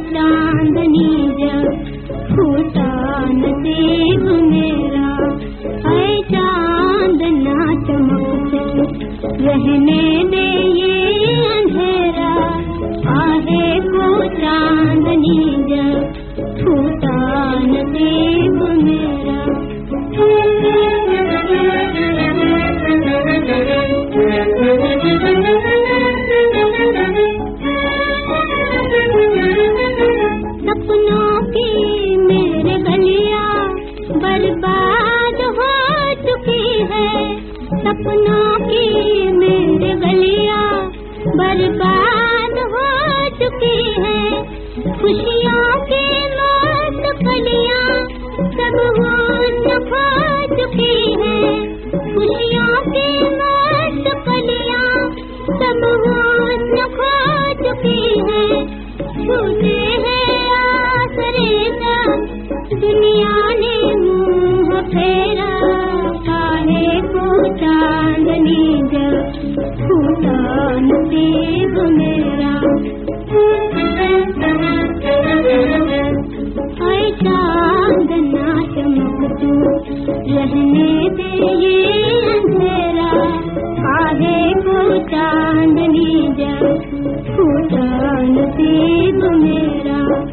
चांदनी जब फूटा नसीब मेरा। ऐ चांद ना चमक रहने दे ये अंधेरा, आहे को चांदनी जब फूटा नसीब मेरा। सपनों की मेरे गलियां बर्बाद हो चुकी है, सपनों की मेरे गलियां बर्बाद हो चुकी है। खुशियों की मौत कलियां सब होश खो चुकी है, खुशियों की मौत कलियां सब होश खो चुकी है। छूटे हैं आसरे जब दुनिया ने मुंह फेरा, काहे को चांदनी जब फूटा नसीब मेरा। ऐ चांद ना चमक तू रहने दे ये अंधेरा, काहे को चांदनी जब फूटा नसीब मेरा।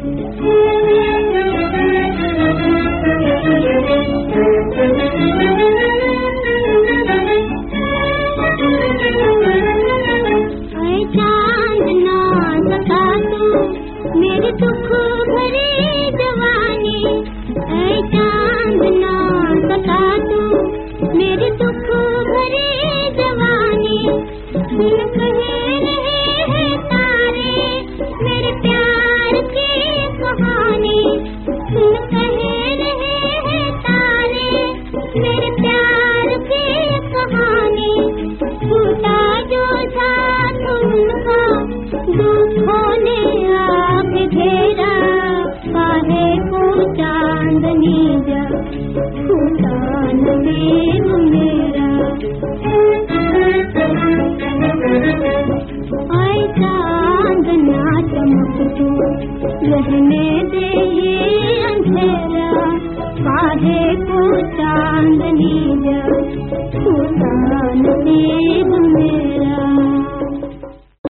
ऐ चांद ना सका तू मेरी दुख भरी जवानी, ऐ चांद ना सका तू मेरी दुख भरी जवानी। सुन कहे रहे हैं तारे मेरे प्यार की कहानी, सुन कहे रहे हैं तारे मेरे प्यार की कहानी। टूटा जो साथ उनका दुखों ने आग घेरा, काहे को चांदनी जब फूटा नसीब मेरा। ऐ चांद ना चमक तू रहने दे ये अंधेरा, काहे को